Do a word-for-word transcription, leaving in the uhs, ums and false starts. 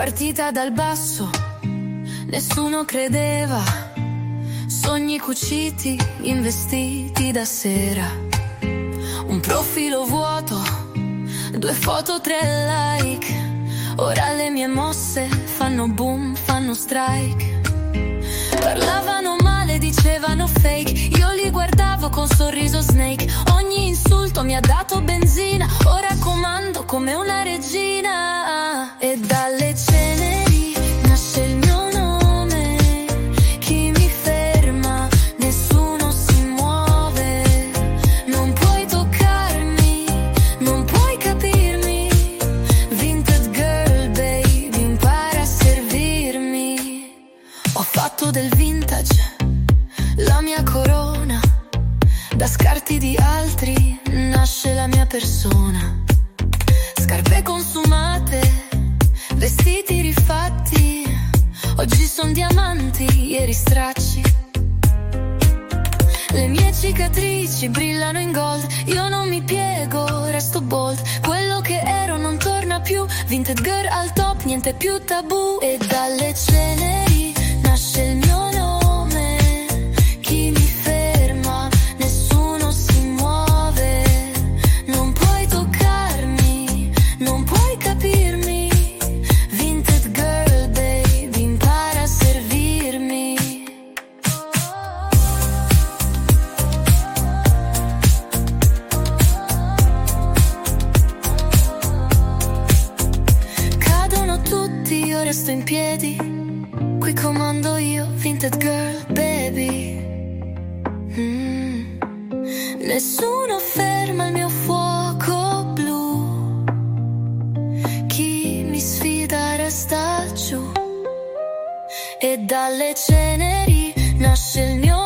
Partita dal basso, nessuno credeva. Sogni cuciti in vestiti da sera. Un profilo vuoto, due foto, tre like. Ora le mie mosse fanno boom, fanno strike. Parlavano male, dicevano fake. Io li guardavo con sorriso snake. Ogni insulto mi ha dato benzina. Ora comando come una regina. E dalle ceneri nasce il mio nome. Chi mi ferma? Nessuno si muove. Non puoi toccarmi, non puoi capirmi. Vintage girl, baby, impara a servirmi. Ho fatto del vintage la mia corona. Da scarti di altri nasce la mia persona. Scarpe consumate, vestiti rifatti. Oggi son diamanti, ieri stracci. Le mie cicatrici brillano in gold. Io non mi piego, resto bold. Quello che ero non torna più. Vintage girl al top, niente più tabù. E dalle ceneri nasce il mio nome. Chi mi ferma? Nessuno si muove. Non puoi toccarmi, non puoi capirmi. Vintage girl, baby, impara a servirmi. Cadono tutti, io resto in piedi. Qui comando io, vintage girl, baby. Mm. Nessuno ferma il mio fuoco blu. Chi mi sfida resta giù. E dalle ceneri nasce il mio